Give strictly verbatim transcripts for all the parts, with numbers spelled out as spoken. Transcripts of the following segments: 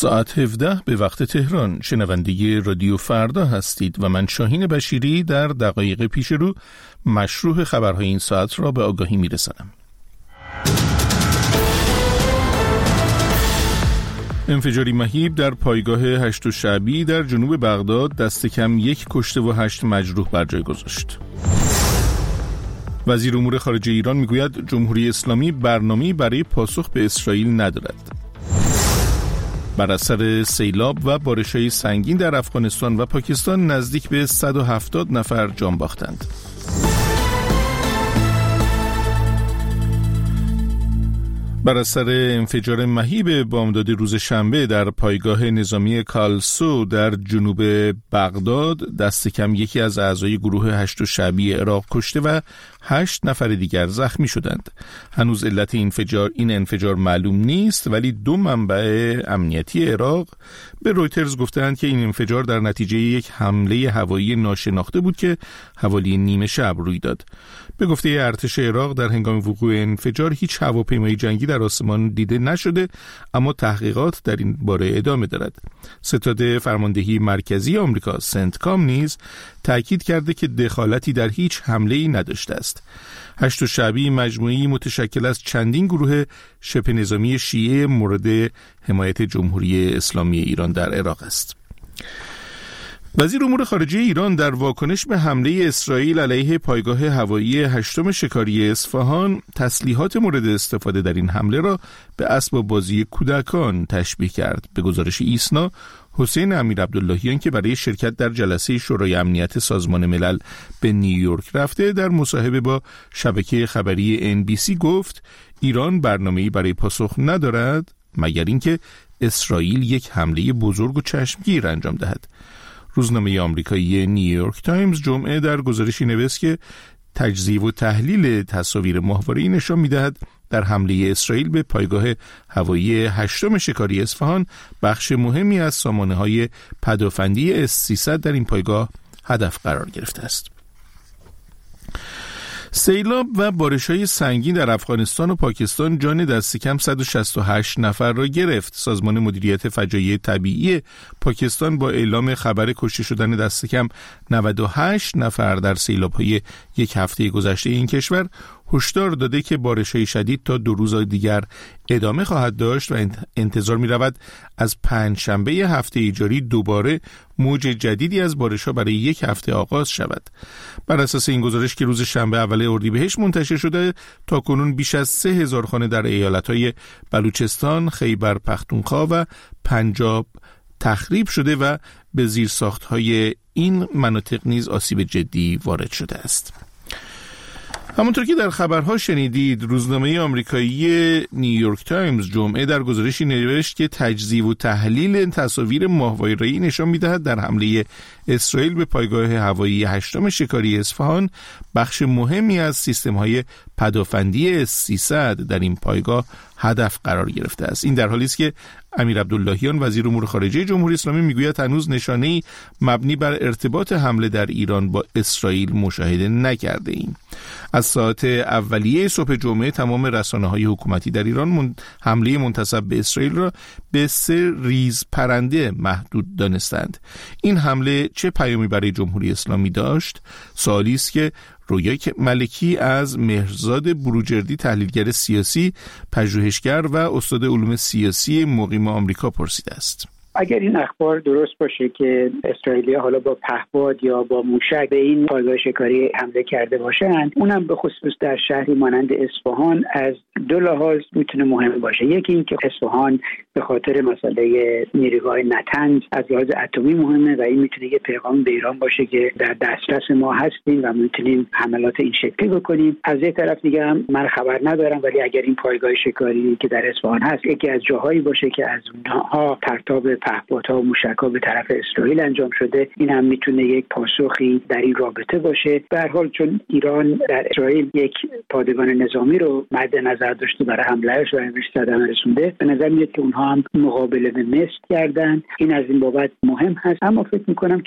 ساعت هفده به وقت تهران. شنونده رادیو فردا هستید و من شاهین بشیری در دقایق پیش رو مشروح خبرهای این ساعت را به آگاهی میرسانم. انفجاری مهیب در پایگاه هشت شعبی در جنوب بغداد دست کم یک کشته و هشت مجروح بر جای گذاشت. وزیر امور خارجه ایران میگوید جمهوری اسلامی برنامه‌ای برای پاسخ به اسرائیل ندارد. بر اثر سیلاب و بارش‌های سنگین در افغانستان و پاکستان نزدیک به صد و هفتاد نفر جان باختند. بر اثر انفجار مهیب بامداد روز شنبه در پایگاه نظامی کالسو در جنوب بغداد دست کم یکی از اعضای گروه هشت شعبی عراق کشته و هشت نفر دیگر زخمی شدند. هنوز علت انفجار این انفجار معلوم نیست، ولی دو منبع امنیتی عراق به رویترز گفتند که این انفجار در نتیجه یک حمله هوایی ناشناخته بود که حوالی نیمه شب روی داد. به گفته ارتش عراق در هنگام وقوع انفجار هیچ هواپیمای جنگی در آسمان دیده نشده، اما تحقیقات در این باره ادامه دارد. ستاد فرماندهی مرکزی آمریکا سنتکام نیز تأکید کرده که دخالتی در هیچ حمله‌ای نداشته است. هشت شعبی مجموعه‌ای متشکل از چندین گروه شبه نظامی شیعه مورد حمایت جمهوری اسلامی ایران در عراق است. وزیر امور خارجه ایران در واکنش به حمله اسرائیل علیه پایگاه هوایی هشتم شکاری اصفهان تسلیحات مورد استفاده در این حمله را به اسباب بازی کودکان تشبیه کرد. به گزارش ایسنا، حسین امیرعبداللهیان که برای شرکت در جلسه شورای امنیت سازمان ملل به نیویورک رفته، در مصاحبه با شبکه خبری ان بی سی گفت ایران برنامه‌ای برای پاسخ ندارد مگر اینکه اسرائیل یک حمله بزرگ و چشمگیر انجام دهد. روزنامه آمریکایی نیویورک تایمز جمعه در گزارشی نوشت که تجزیه و تحلیل تصاویر ماهواره‌ای نشان می‌دهد در حمله اسرائیل به پایگاه هوایی هشتم شکاری اصفهان بخش مهمی از سامانه‌های پدافندی اس سیصد در این پایگاه هدف قرار گرفته است. سیلاب و بارش‌های سنگین در افغانستان و پاکستان جان دست کم صد و شصت و هشت نفر را گرفت. سازمان مدیریت فجایع طبیعی پاکستان با اعلام خبر کشته شدن دست کم نود و هشت نفر در سیلاب‌های یک هفته گذشته این کشور هشدار داده که بارش‌های شدید تا دو روز دیگر ادامه خواهد داشت و انتظار می‌رود از پنج شنبه هفته جاری دوباره موج جدیدی از بارش‌ها برای یک هفته آغاز شود. بر اساس این گزارش که روز شنبه اول اردیبهشت منتشر شده، تاکنون بیش از سه هزار خانه در ایالت‌های بلوچستان، خیبر پختونخوا و پنجاب تخریب شده و به زیرساخت‌های این مناطق نیز آسیب جدی وارد شده است. همونطور که در خبرها شنیدید، روزنامه آمریکایی نیویورک تایمز جمعه در گزارشی نوشت که تجزیه و تحلیل تصاویر ماهواره‌ای نشان می‌دهد در حمله اسرائیل به پایگاه هوایی هشتم شکاری اصفهان بخش مهمی از سیستم‌های پدافندی اس سیصد در این پایگاه هدف قرار گرفته است. این در حالی است که امیرعبداللهیان وزیر امور خارجه جمهوری اسلامی میگوید هنوز نشانه‌ای مبنی بر ارتباط حمله در ایران با اسرائیل مشاهده نکرده ایم. از ساعت اولیه صبح جمعه تمام رسانه‌های حکومتی در ایران من... حمله منتسب به اسرائیل را به سه ریز پرنده محدود دانستند. این حمله چه پیامی برای جمهوری اسلامی داشت؟ سوالی است که رویا ملکی از مهرزاد بروجردی، تحلیلگر سیاسی، پژوهشگر و استاد علوم سیاسی مقیم آمریکا پرسیده است. اگر این اخبار درست باشه که اسرائیلی‌ها حالا با پهپاد یا با موشک به این پایگاه شکاری حمله کرده باشند، اونم به خصوص در شهری مانند اصفهان، از دو لحاظ میتونه مهم باشه. یکی این که اصفهان به خاطر مسئله نیروگاه نتنز از لحاظ اتمی مهمه و این میتونه یه پیغام به ایران باشه که در دسترس ما هستیم و میتونیم حملات این شکلی بکنیم. از یه طرف دیگه هم من خبر ندارم، ولی اگر این پایگاه شکاری که در اصفهان هست یکی از جاهایی باشه که از اونها پرتاب پهپادها و موشک‌ها به طرف اسرائیل انجام شده، این هم میتونه یک پاسخی در این رابطه باشه. به هر حال چون ایران در اسرائیل یک پادگان نظامی رو مد نظر داشته برای حملهش و بهش صدمه رسونده، به نظر میاد که اونها هم مقابله به مصر کردن. این از این بابت مهم هست، اما فکر میکنم که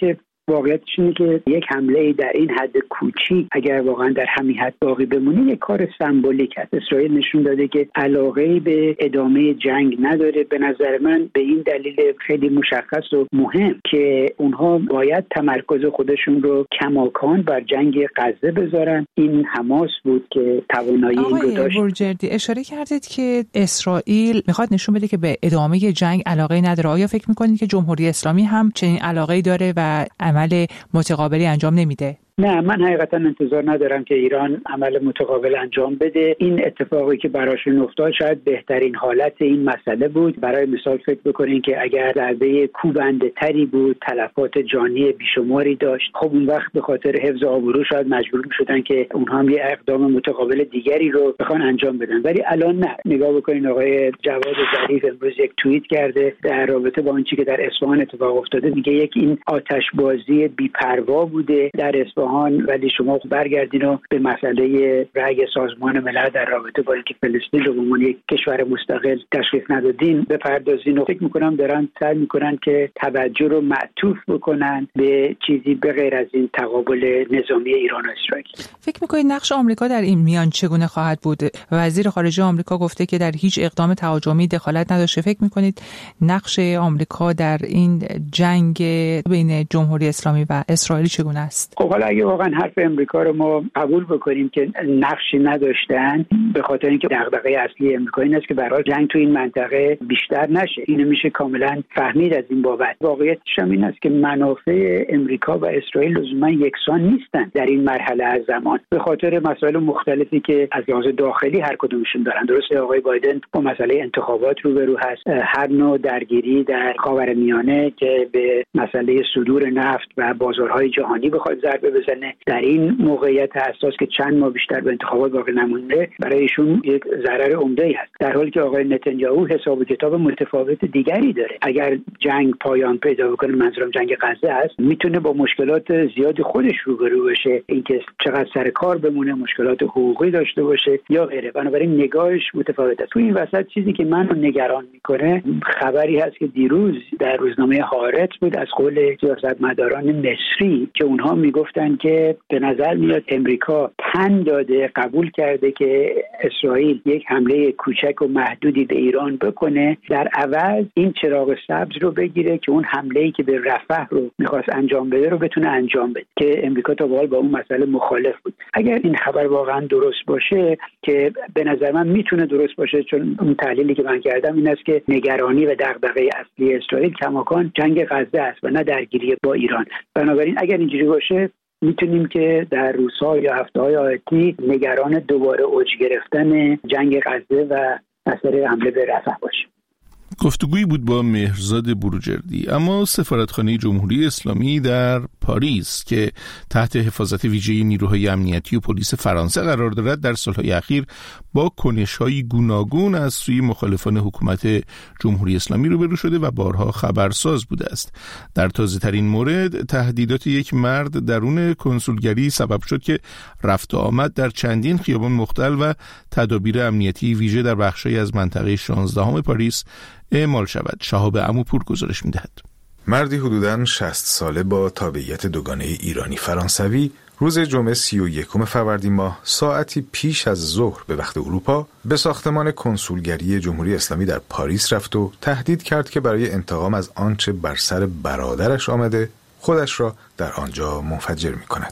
واقعیتش اینه که یک حمله در این حد کوچیک اگر واقعا در همین حد باقی بمونه یک کار سمبولیک است. اسرائیل نشون داده که علاقه به ادامه جنگ نداره. به نظر من به این دلیل خیلی مشخص و مهم که اونها باید تمرکز خودشون رو کماکان بر جنگ غزه بذارن. این حماس بود که توانایی این رو داشت. بروجردی اشاره کردید که اسرائیل میخواد نشون بده که به ادامه جنگ علاقه نداره. آیا فکر میکنید که جمهوری اسلامی هم چنین علاقه‌ای داره و عمل متقابلی انجام نمیده؟ نه، من حقیقتا انتظار ندارم که ایران عمل متقابل انجام بده. این اتفاقی که براشون افتاد شاید بهترین حالت این مسئله بود. برای مثال فکر بکنین که اگر ضربه کوبنده تری بود، تلفات جانی بیشماری داشت، خب اون وقت به خاطر حفظ آبرو شاید مجبور می‌شدن که اونها هم یه اقدام متقابل دیگری رو بخوان انجام بدن. ولی الان نه. نگاه بکنین آقای جواد ظریف امروز یک توییت کرده در رابطه با آنچه که در اصفهان اتفاق افتاده. میگه یک این آتشبازی بی‌پروا بوده در اصفهان، ولی شما برگردین و به مسئله رأی سازمان ملل در رابطه با اینکه فلسطین رو به عنوان یک کشور مستقل تشخیص ندادین بپردازین و فکر میکنم دارن سعی میکنن که توجه رو معطوف بکنن به چیزی به غیر از این تقابل نظامی ایران و اسرائیل. فکر میکنید نقش آمریکا در این میان چگونه خواهد بود؟ وزیر خارجه آمریکا گفته که در هیچ اقدام تهاجمی دخالت نداشته. فکر میکنید نقش آمریکا در این جنگ بین جمهوری اسلامی و اسرائیل چگونه است؟ خب حالا اگه واقعا حرف امریکا رو ما قبول بکنیم که نقشی نداشتن، به خاطر اینکه دغدغه اصلی امریکا این است که برای جنگ تو این منطقه بیشتر نشه. اینو میشه کاملا فهمید از این بابت. واقعیتش هم این است که منافع امریکا و اسرائیل لزوما یکسان نیستن در این مرحله از زمان، به خاطر مسائل مختلفی که از لحاظ داخلی هر کدومشون دارن. درسته آقای بایدن با مسئله انتخابات روبرو هست، هر نوع درگیری در خاورمیانه که به مسئله صدور نفت و بازارهای جهانی بخواد ضربه بزنه، در این موقعیت حساس که چند ماه بیشتر به انتخابات باقی نمونده برای ایشون یک ضرر عمده‌ای هست، در حالی که آقای نتانیاهو حساب و کتاب متفاوت دیگری داره. اگر جنگ پایان پیدا بکنه، منظورم جنگ غزه است، میتونه با مشکلات زیادی خودش روبرو بشه، اینکه چقدر سر کار بمونه، مشکلات حقوقی داشته باشه یا غیره. بنابراین نگاهش متفاوت است. تو این وسط چیزی که منو نگران میکنه خبری هست که دیروز در روزنامه هارتز بود از قول سیاستمداران مصری که اونها میگفتن که به نظر میاد امریکا تن داده، قبول کرده که اسرائیل یک حمله کوچک و محدودی به ایران بکنه، در عوض این چراغ سبز رو بگیره که اون حمله‌ای که به رفح رو میخواست انجام بده رو بتونه انجام بده، که امریکا تا به حال با اون مسئله مخالف بود. اگر این خبر واقعا درست باشه، که به نظر من میتونه درست باشه، چون اون تحلیلی که من کردم این است که نگرانی و دغدغه اصلی اسرائیل کماکان جنگ غزه است و نه درگیری با ایران. بنابراین اگر اینجوری باشه میتونیم که در روزها یا هفته‌های آتی نگران دوباره اوج گرفتن جنگ غزه و مسئله حمله به رفح باشیم. گفتگویی بود با مهرزاد بروجردی. اما سفارتخانه جمهوری اسلامی در پاریس که تحت حفاظت ویژه نیروهای امنیتی و پلیس فرانسه قرار دارد، در سالهای اخیر با کنش‌های گوناگون از سوی مخالفان حکومت جمهوری اسلامی روبرو شده و بارها خبرساز بوده است. در تازه‌ترین مورد تهدیدات یک مرد درون کنسولگری سبب شد که رفت و آمد در چندین خیابان مختل و تدابیر امنیتی ویژه در بخشی از منطقه شانزدهم پاریس اعمال شود. شهاب عموپور گزارش می‌دهد. مردی حدوداً شصت ساله با تابعیت دوگانه ایرانی فرانسوی روز جمعه سی و یکم فروردین ماه ساعتی پیش از ظهر به وقت اروپا به ساختمان کنسولگری جمهوری اسلامی در پاریس رفت و تهدید کرد که برای انتقام از آنچه بر سر برادرش آمده خودش را در آنجا منفجر می‌کند.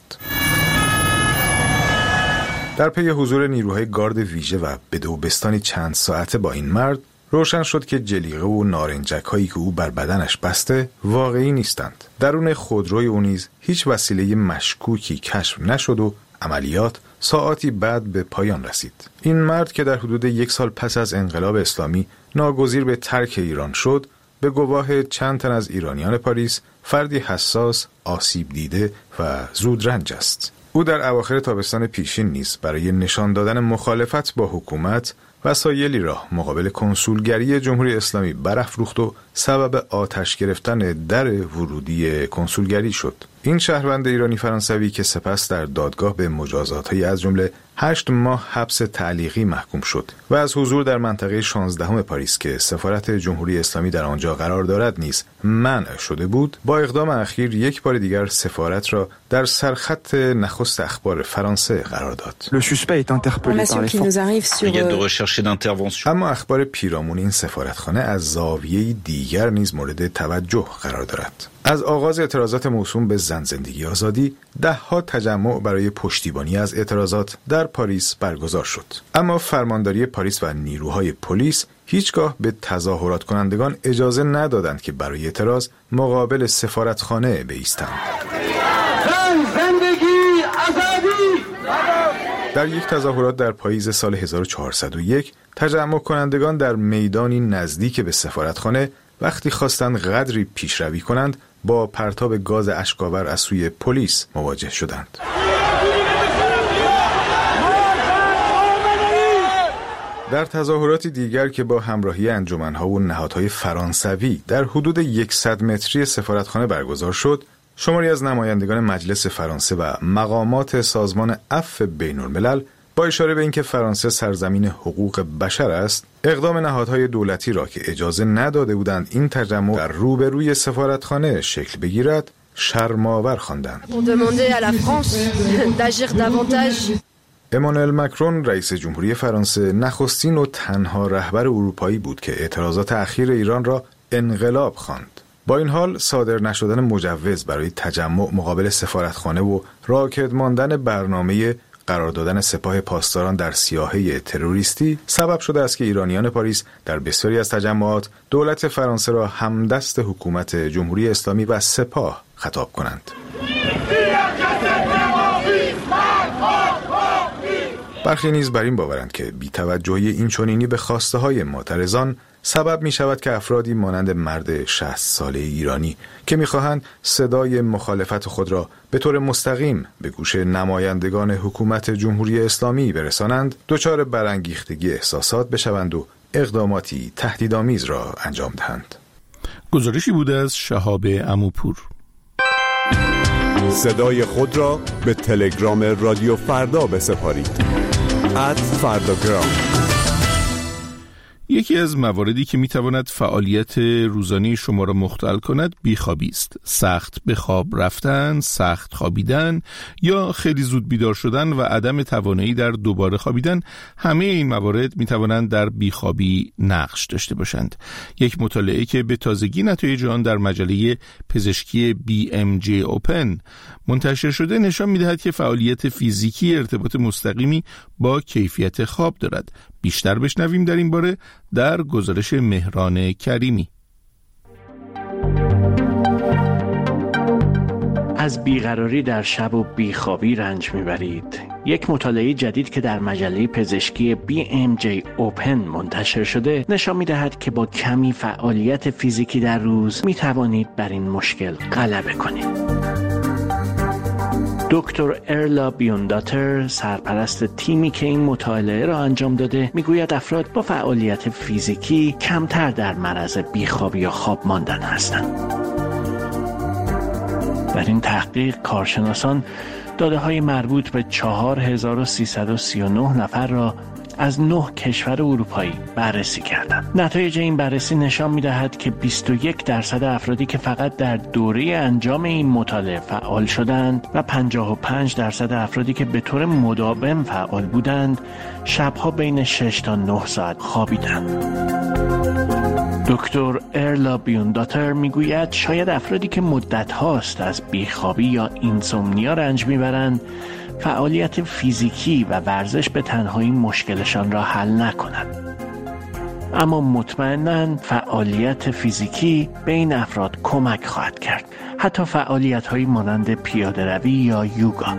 در پی حضور نیروهای گارد ویژه و بدوبستانی چند ساعته با این مرد روشن شد که جلیقه و نارنجک هایی که او بر بدنش بسته واقعی نیستند. درون خودروی او نیز هیچ وسیله مشکوکی کشف نشد و عملیات ساعاتی بعد به پایان رسید. این مرد که در حدود یک سال پس از انقلاب اسلامی ناگزیر به ترک ایران شد، به گواه چند تن از ایرانیان پاریس فردی حساس، آسیب دیده و زودرنج است. او در اواخر تابستان پیشین نیز برای نشان دادن مخالفت با حکومت وسایلی را مقابل کنسولگری جمهوری اسلامی برافروخت و سبب آتش گرفتن در ورودی کنسولگری شد. این شهروند ایرانی فرانسوی که سپس در دادگاه به مجازات‌های از جمله هشت ماه حبس تعلیقی محکوم شد و از حضور در منطقه شانزدهم پاریس که سفارت جمهوری اسلامی در آنجا قرار دارد نیز منع شده بود، با اقدام اخیر یک بار دیگر سفارت را در سرخط نخست اخبار فرانسه قرار داد. اما اخبار پیرامون این سفارتخانه از زاویه دیگر نیز مورد توجه قرار دارد. از آغاز اعتراضات موسوم به زن زندگی آزادی، ده ها تجمع برای پشتیبانی از اعتراضات در پاریس برگزار شد. اما فرمانداری پاریس و نیروهای پلیس هیچگاه به تظاهرات کنندگان اجازه ندادند که برای اعتراض مقابل سفارتخانه بایستند. زندگی آزادی! در یک تظاهرات در پاییز سال هزار و چهارصد و یک، تجمع کنندگان در میدانی نزدیک به سفارتخانه وقتی خواستند قدری پیشروی کنند با پرتاب گاز اشک‌آور از سوی پلیس مواجه شدند. در تظاهراتی دیگر که با همراهی انجمن‌ها و نهادهای فرانسوی در حدود صد متری سفارتخانه برگزار شد، شماری از نمایندگان مجلس فرانسه و مقامات سازمان عفو بین‌الملل با اشاره به اینکه فرانسه سرزمین حقوق بشر است، اقدام نهادهای دولتی را که اجازه نداده بودند این تجمع در روبروی سفارتخانه شکل بگیرد، شرم‌آور خواندند. امانوئل مکرون رئیس جمهوری فرانسه نخستین و تنها رهبر اروپایی بود که اعتراضات اخیر ایران را انقلاب خواند. با این حال صادر نشدن مجوز برای تجمع مقابل سفارتخانه و راکد ماندن برنامه قرار دادن سپاه پاسداران در سیاهه تروریستی سبب شده است که ایرانیان پاریس در بسیاری از تجمعات دولت فرانسه را همدست حکومت جمهوری اسلامی و سپاه خطاب کنند. برخی نیز بر این باورند که بی‌توجهی این چنینی به خواسته های معترضان سبب می شود که افرادی مانند مرد شصت ساله ایرانی که می خواهند صدای مخالفت خود را به طور مستقیم به گوش نمایندگان حکومت جمهوری اسلامی برسانند، دچار برانگیختگی احساسات بشوند و اقداماتی تهدیدآمیز را انجام دهند. گزارشی بوده از شهاب عموپور. صدای خود را به تلگرام رادیو فردا بسپارید. ات فرداگرام. یکی از مواردی که میتواند فعالیت روزانه شما را مختل کند بیخوابی است. سخت به خواب رفتن، سخت خوابیدن یا خیلی زود بیدار شدن و عدم توانایی در دوباره خوابیدن، همه این موارد میتوانند در بیخوابی نقش داشته باشند. یک مطالعه که به تازگی نتایج آن در مجله پزشکی بی ام جی اوپن منتشر شده نشان میدهد که فعالیت فیزیکی ارتباط مستقیمی با کیفیت خواب دارد. بیشتر بشنویم در این باره در گزارش مهران کریمی. از بیقراری در شب و بیخوابی رنج میبرید؟ یک مطالعه جدید که در مجله پزشکی بی ام جی اوپن منتشر شده نشان میدهد که با کمی فعالیت فیزیکی در روز میتوانید بر این مشکل غلبه کنید. دکتر ارلا بیونداتر، سرپرست تیمی که این مطالعه را انجام داده، میگوید افراد با فعالیت فیزیکی کمتر در معرض بیخوابی یا خواب ماندن هستند. در این تحقیق کارشناسان داده‌های مربوط به چهار هزار و سیصد و سی و نه نفر را از نه کشور اروپایی بررسی کردند. نتایج این بررسی نشان می‌دهد که بیست و یک درصد افرادی که فقط در دوره انجام این مطالعه فعال شدند و پنجاه و پنج درصد افرادی که به طور مداوم فعال بودند، شبها بین شش تا نه ساعت خوابیدند. دکتر ارلا بیونداتر میگوید شاید افرادی که مدت هاست از بیخوابی یا اینسومنیا رنج میبرند، فعالیت فیزیکی و ورزش به تنهایی مشکلشان را حل نکند. اما مطمئناً فعالیت فیزیکی به این افراد کمک خواهد کرد، حتی فعالیت‌هایی مانند پیاده‌روی یا یوگا.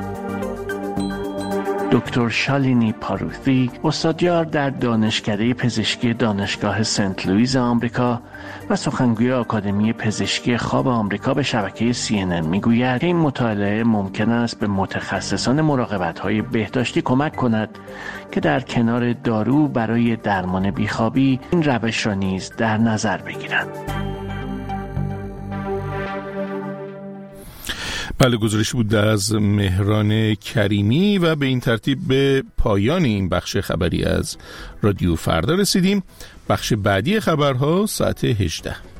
دکتر شالینی پاروثی، استادیار در دانشکده پزشکی دانشگاه سنت لوئیس آمریکا و سخنگوی آکادمی پزشکی خواب آمریکا به شبکه سی ان ان میگوید که این مطالعه ممکن است به متخصصان مراقبت‌های بهداشتی کمک کند که در کنار دارو برای درمان بیخوابی این روش را نیز در نظر بگیرند. بله، گزارشی بود از مهران کریمی و به این ترتیب به پایان این بخش خبری از رادیو فردا رسیدیم. بخش بعدی خبرها ساعت هجده.